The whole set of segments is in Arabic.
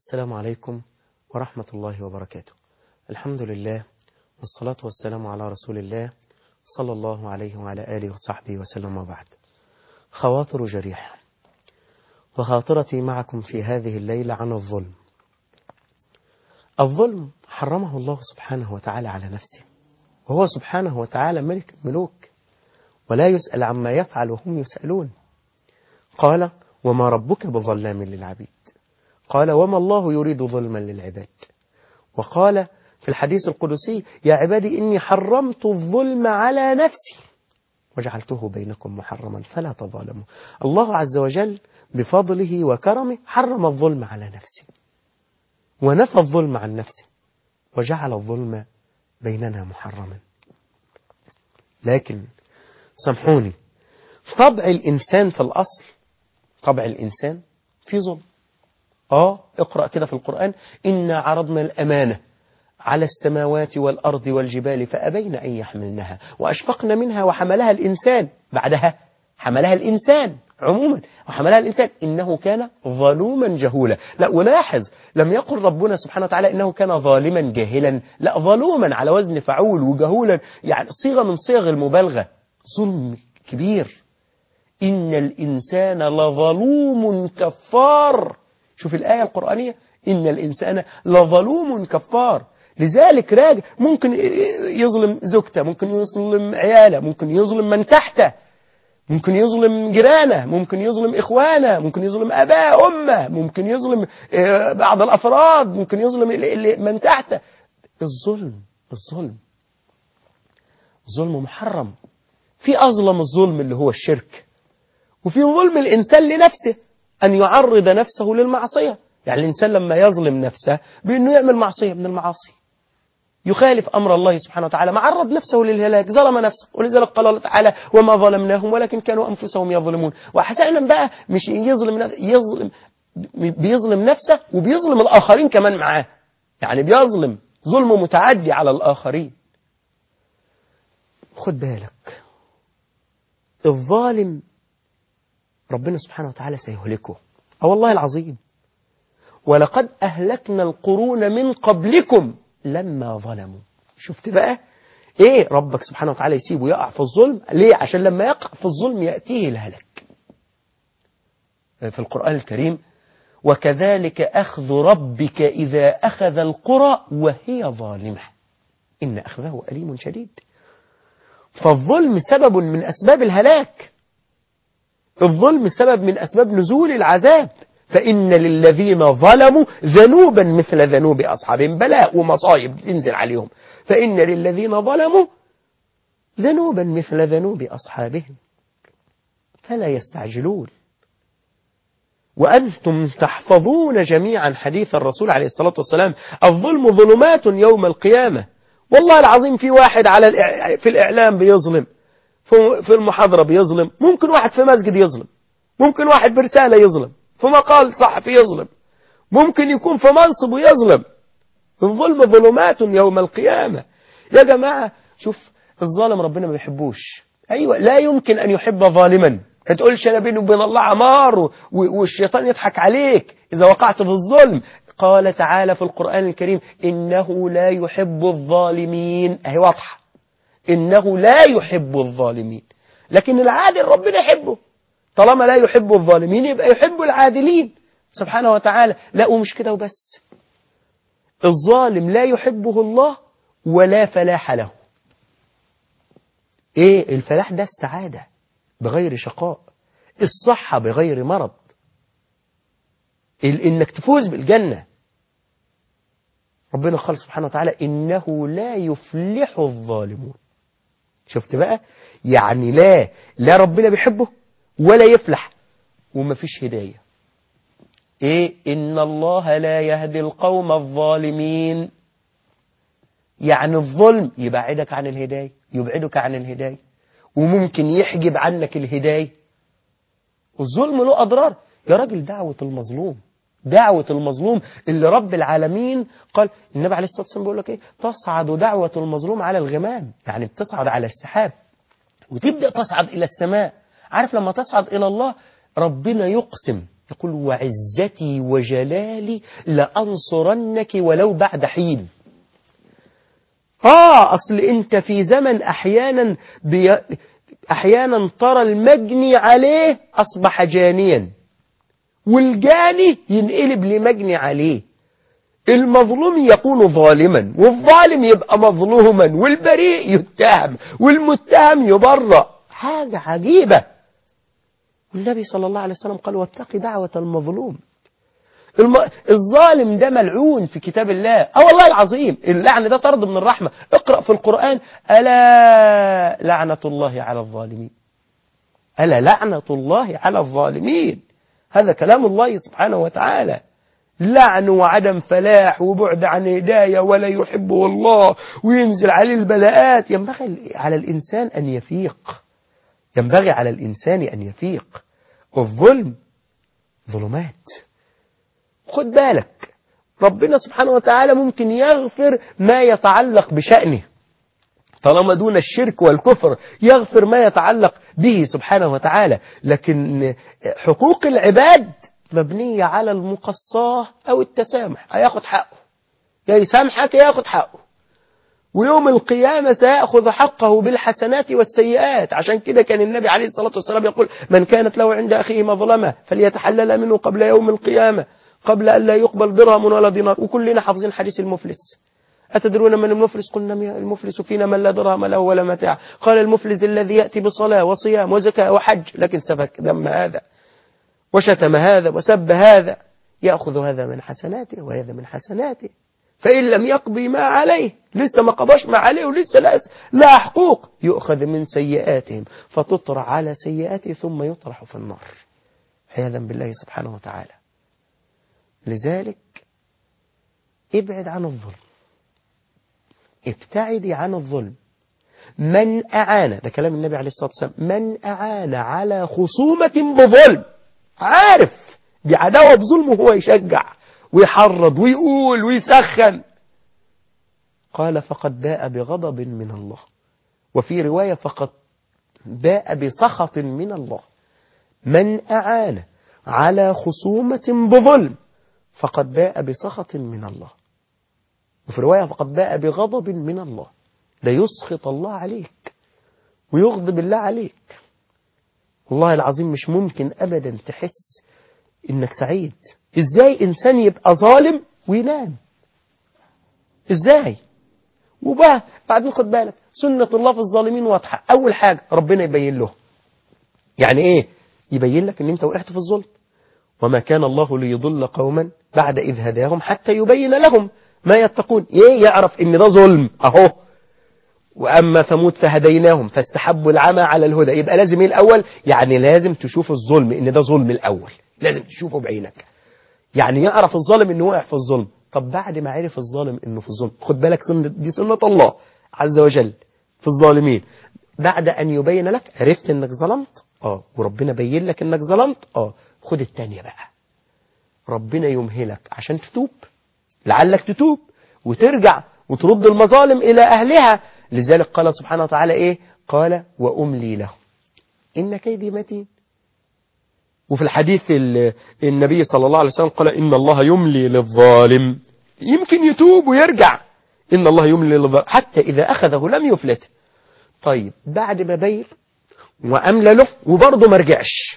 السلام عليكم ورحمة الله وبركاته. الحمد لله والصلاة والسلام على رسول الله صلى الله عليه وعلى آله وصحبه وسلم وبعد. خواطر جريحة، وخاطرتي معكم في هذه الليلة عن الظلم. الظلم حرمه الله سبحانه وتعالى على نفسه، وهو سبحانه وتعالى ملك الملوك ولا يسأل عما يفعل وهم يسألون. قال: وما ربك بظلام للعبيد. قال: وما الله يريد ظلما للعباد. وقال في الحديث القدسي: يا عبادي إني حرمت الظلم على نفسي وجعلته بينكم محرما فلا تظالموا. الله عز وجل بفضله وكرمه حرم الظلم على نفسه ونفى الظلم عن نفسه وجعل الظلم بيننا محرما. لكن سامحوني، طبع الإنسان في الأصل، طبع الإنسان في ظلم. اقرأ كده في القرآن: إنا عرضنا الأمانة على السماوات والأرض والجبال فأبين أن يحملنها وأشفقن منها وحملها الإنسان. بعدها حملها الإنسان عموما، وحملها الإنسان إنه كان ظلوما جهولا. لا، ولاحظ لم يقل ربنا سبحانه وتعالى إنه كان ظالما جاهلا، لا، ظلوما على وزن فعول، وجهولا يعني صيغة من صيغ المبالغة، ظلم كبير. إن الإنسان لظلوم كفار. شوف الآية القرآنية: إن الإنسان لظلوم كفار. لذلك راجع ممكن يظلم زوجته، ممكن يظلم عياله، ممكن يظلم من تحته، ممكن يظلم جيرانه، ممكن يظلم إخوانه، ممكن يظلم أباه أمه، ممكن يظلم بعض الأفراد، ممكن يظلم من تحته. الظلم محرم. في أظلم الظلم اللي هو الشرك، وفي ظلم الإنسان لنفسه أن يعرض نفسه للمعصية. يعني الإنسان لما يظلم نفسه بأنه يعمل معصية من المعاصي، يخالف أمر الله سبحانه وتعالى، معرض نفسه للهلاك، ظلم نفسه. ولذلك قال الله تعالى: وما ظلمناهم ولكن كانوا أنفسهم يظلمون. وحسنا بقى مش بيظلم نفسه وبيظلم الآخرين كمان معاه، يعني بيظلم ظلم متعدي على الآخرين. خد بالك، الظالم ربنا سبحانه وتعالى سيهلكه. والله العظيم: ولقد أهلكنا القرون من قبلكم لما ظلموا. شفت بقى ايه؟ ربك سبحانه وتعالى يسيبه يقع في الظلم ليه؟ عشان لما يقع في الظلم يأتيه الهلك. في القرآن الكريم: وكذلك أخذ ربك إذا أخذ القرى وهي ظالمة إن أخذه أليم شديد. فالظلم سبب من أسباب الهلاك، الظلم سبب من أسباب نزول العذاب. فإن للذين ظلموا ذنوبا مثل ذنوب أصحابهم، بلاء ومصايب تنزل عليهم. فإن للذين ظلموا ذنوبا مثل ذنوب أصحابهم فلا يستعجلون وأنتم تحفظون جميعا حديث الرسول عليه الصلاة والسلام: الظلم ظلمات يوم القيامة. والله العظيم في واحد في الإعلام بيظلم، في المحاضرة بيظلم، ممكن واحد في مسجد يظلم، ممكن واحد برسالة يظلم، في مقال صحفي يظلم، ممكن يكون في منصب ويظلم. الظلم ظلمات يوم القيامة. يا جماعة شوف، الظالم ربنا ما بيحبوش. أيوة، لا يمكن أن يحب ظالما. ما تقولش أنا بيني وبين الله عمار والشيطان يضحك عليك إذا وقعت في الظلم. قال تعالى في القرآن الكريم: إنه لا يحب الظالمين. أهي واضحة، إنه لا يحب الظالمين. لكن العادل ربنا يحبه. طالما لا يحب الظالمين يبقى يحب العادلين سبحانه وتعالى. لا، ومش كده وبس، الظالم لا يحبه الله ولا فلاح له. ايه الفلاح ده؟ السعادة بغير شقاء، الصحة بغير مرض، انك تفوز بالجنة. ربنا قال سبحانه وتعالى: إنه لا يفلح الظالمون. شفت بقى؟ يعني لا ربنا بيحبه ولا يفلح وما فيش هداية. ايه؟ إن الله لا يهدي القوم الظالمين. يعني الظلم يبعدك عن الهداية، يبعدك عن الهداية، وممكن يحجب عنك الهداية. والظلم له أضرار يا راجل. دعوة المظلوم اللي رب العالمين قال، النبي عليه الصلاة والسلام بيقول لك ايه: تصعد دعوة المظلوم على الغمام. يعني بتصعد على السحاب وتبدأ تصعد إلى السماء. عارف لما تصعد إلى الله ربنا يقسم، يقول وعزتي وجلالي لأنصرنك ولو بعد حين. أصل أنت في زمن أحيانا ترى المجني عليه أصبح جانيا، والجاني ينقلب لمجني عليه، المظلوم يكون ظالما، والظالم يبقى مظلوما، والبريء يتهم، والمتهم يبرأ. حاجة عجيبة. النبي صلى الله عليه وسلم قال واتق دعوة المظلوم. الظالم ده ملعون في كتاب الله. والله العظيم اللعن ده طرد من الرحمة. اقرأ في القرآن ألا لعنة الله على الظالمين، ألا لعنة الله على الظالمين. هذا كلام الله سبحانه وتعالى. لعن وعدم فلاح وبعد عن هداية ولا يحبه الله وينزل عليه البلاءات. ينبغي على الإنسان أن يفيق، ينبغي على الإنسان أن يفيق. الظلم ظلمات. خد بالك ربنا سبحانه وتعالى ممكن يغفر ما يتعلق بشأنه طالما دون الشرك والكفر، يغفر ما يتعلق به سبحانه وتعالى. لكن حقوق العباد مبنية على المقصاه أو التسامح. هياخد حقه، يا يسامحك يا ياخد حقه، ويوم القيامة سيأخذ حقه بالحسنات والسيئات. عشان كده كان النبي عليه الصلاة والسلام يقول من كانت له عند أخيه مظلمة فليتحلل منه قبل يوم القيامة قبل أن لا يقبل درهم ولا دينار. وكلنا حافظين حديث المفلس. أتدرون من المفلس؟ قلنا المفلس فينا من لا درهم له ولا متاع. قال المفلس الذي يأتي بصلاة وصيام وزكاة وحج لكن سفك دم هذا وشتم هذا وسب هذا، يأخذ هذا من حسناته وهذا من حسناته، فإن لم يقضي ما عليه، لسه ما قضاش ما عليه ولسه لا حقوق، يؤخذ من سيئاتهم فتطرح على سيئاته ثم يطرح في النار عياذا بالله سبحانه وتعالى. لذلك ابعد عن الظلم، ابتعدي عن الظلم. من أعان، ده كلام النبي عليه الصلاة والسلام، من أعان على خصومة بظلم، عارف دي عداوة بظلمه، هو يشجع ويحرض ويقول ويسخن، قال فقد باء بغضب من الله، وفي رواية فقد باء بسخط من الله. من أعان على خصومة بظلم فقد باء بسخط من الله، وفي رواية فقد باء بغضب من الله. لا يسخط الله عليك ويغضب الله عليك. والله العظيم مش ممكن أبدا تحس إنك سعيد. إزاي إنسان يبقى ظالم وينام؟ إزاي؟ وبقى بعدين خد بالك سنة الله في الظالمين واضحة. أول حاجة ربنا يبين له. يعني إيه؟ يبين لك إن أنت وقعت في الظلم. وما كان الله ليضل قوما بعد إذ هداهم حتى يبين لهم ما يتقون. إيه؟ يعرف إن ده ظلم أهو. وأما ثمود فهديناهم فاستحبوا العمى على الهدى. يبقى لازم إيه الأول؟ يعني لازم تشوف الظلم إن ده ظلم الأول، لازم تشوفه بعينك. يعني يعرف الظالم إنه وقع في الظلم. طب بعد ما عرف الظالم إنه في الظلم، خد بالك دي سنة الله عز وجل في الظالمين. بعد أن يبين لك عرفت إنك ظلمت، وربنا بين لك إنك ظلمت، خد التانية بقى. ربنا يمهلك عشان تتوب، لعلك تتوب وترجع وترد المظالم إلى أهلها. لذلك قال سبحانه وتعالى إيه؟ قال وأملي لهم إن كيدي متين. وفي الحديث النبي صلى الله عليه وسلم قال إن الله يملي للظالم، يمكن يتوب ويرجع. إن الله يملي للظالم حتى إذا أخذه لم يفلت. طيب بعد ما بين وأملى له وبرضه ما رجعش،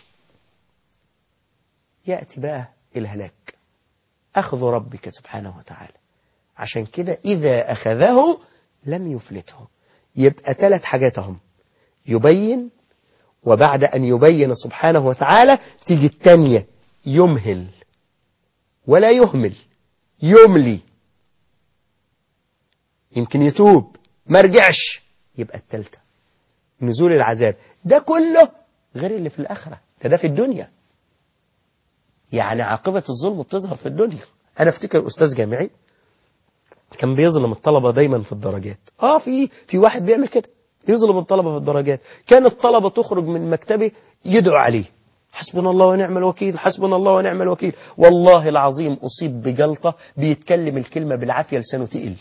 يأتي بقى الهلاك، أخذ ربك سبحانه وتعالى. عشان كده إذا أخذه لم يفلته. يبقى 3 حاجات هم: يبين، وبعد أن يبين سبحانه وتعالى تيجي التانية يمهل ولا يهمل، يملي، يمكن يتوب ما رجعش، يبقى التالتة نزول العذاب. ده كله غير اللي في الآخرة، ده في الدنيا. يعني عاقبة الظلم بتظهر في الدنيا. أنا افتكر أستاذ جامعي كان بيظلم الطلبة دايما في الدرجات. في واحد بيعمل كده، يظلم الطلبة في الدرجات. كان الطلبة تخرج من مكتبه يدعو عليه حسبنا الله ونعم الوكيل، حسبنا الله ونعم الوكيل. والله العظيم أصيب بجلطة، بيتكلم الكلمة بالعافية لسانه تقل.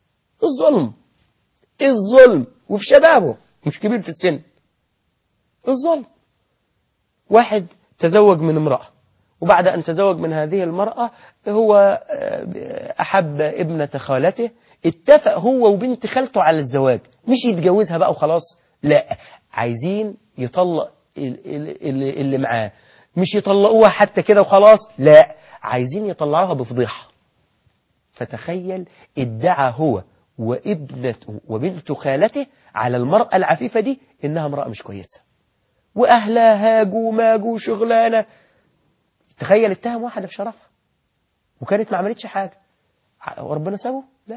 الظلم وفي شبابه، مش كبير في السن. الظلم. واحد تزوج من امرأة وبعد أن تزوج من هذه المرأة هو أحب ابنة خالته، اتفق هو وبنت خالته على الزواج، مش يتجوزها بقى وخلاص، لا، عايزين يطلق اللي معاه، مش يطلقوها حتى كده وخلاص، لا، عايزين يطلعوها بفضيحة. فتخيل، ادعى هو وابنته وبنت خالته على المرأة العفيفة دي إنها امرأة مش كويسة، وأهلها هاجوا ماجوا شغلانة. تخيل، اتهم واحدة في شرفها وكانت ما عملتش حاجة، وربنا سابه؟ لا،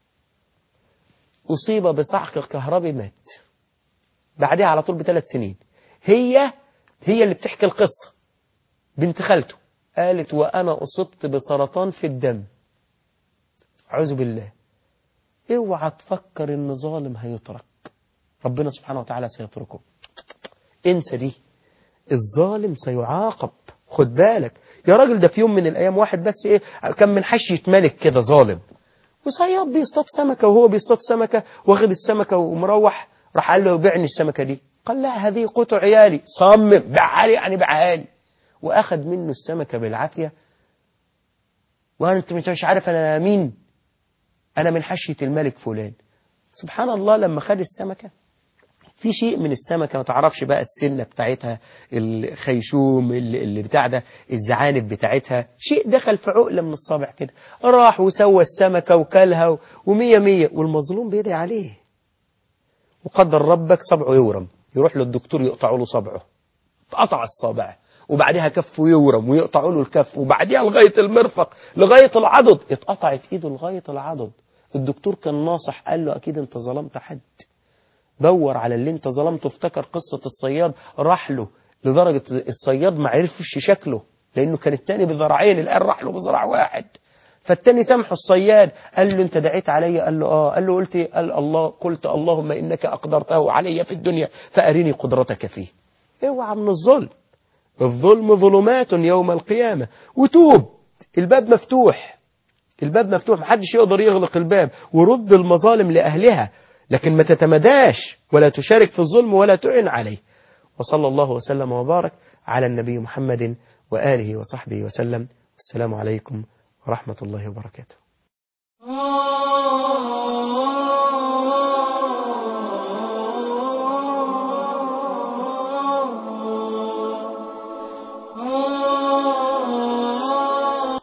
أصيب بصعق كهربي مات بعدها على طول ب3 سنين. هي اللي بتحكي القصة، بنت خالته قالت وأنا أصبت بسرطان في الدم. أعوذ بالله. اوعى تفكر إن ظالم هيترك، ربنا سبحانه وتعالى سيتركه. انسى دي، الظالم سيعاقب. خد بالك يا راجل، ده في يوم من الأيام واحد بس كان من حشية ملك كده ظالم، وصياد بيصطاد سمكة، وهو بيصطاد سمكة واخد السمكة ومروح، راح قال له بيعني السمكة دي، قال لا هذه قوت عيالي. صمم، بيعها لي يعني بيعها لي، واخد منه السمكة بالعافية. وانت مش عارف انا مين، انا من حشية الملك فلان. سبحان الله، لما خد السمكة في شيء من السمكة ما تعرفش بقى السنة بتاعتها، الخيشوم اللي بتاع ده، الزعانف بتاعتها، شيء دخل في عقلة من الصابع كده، راح وسوى السمكة وكلها ومية مية، والمظلوم بيدعي عليه. وقدر ربك صبعه يورم، يروح للدكتور يقطعوا له صبعه، قطع الصابع، وبعدها كفه يورم ويقطعوا له الكف، وبعدها لغاية المرفق لغاية العضد، اتقطعت ايده لغاية العضد. الدكتور كان ناصح، قال له اكيد انت ظلمت حد، دور على اللي انت ظلمته. افتكر قصة الصياد، راح له لدرجة الصياد ما عرفش شكله لانه كان التاني بذراعين، الان راح له بذراع واحد. فالتاني سامحه الصياد، قال له انت دعيت علي؟ قال له اه. قال له قلت ايه؟ قال الله، قلت اللهم انك اقدرته علي في الدنيا فارني قدرتك فيه. اوعى من الظلم، الظلم ظلمات يوم القيامة. وتوب، الباب مفتوح، الباب مفتوح، محدش يقدر يغلق الباب، ورد المظالم لأهلها، لكن ما تتمداش ولا تشارك في الظلم ولا تعن عليه. وصلى الله وسلم وبارك على النبي محمد وآله وصحبه وسلم. السلام عليكم ورحمة الله وبركاته.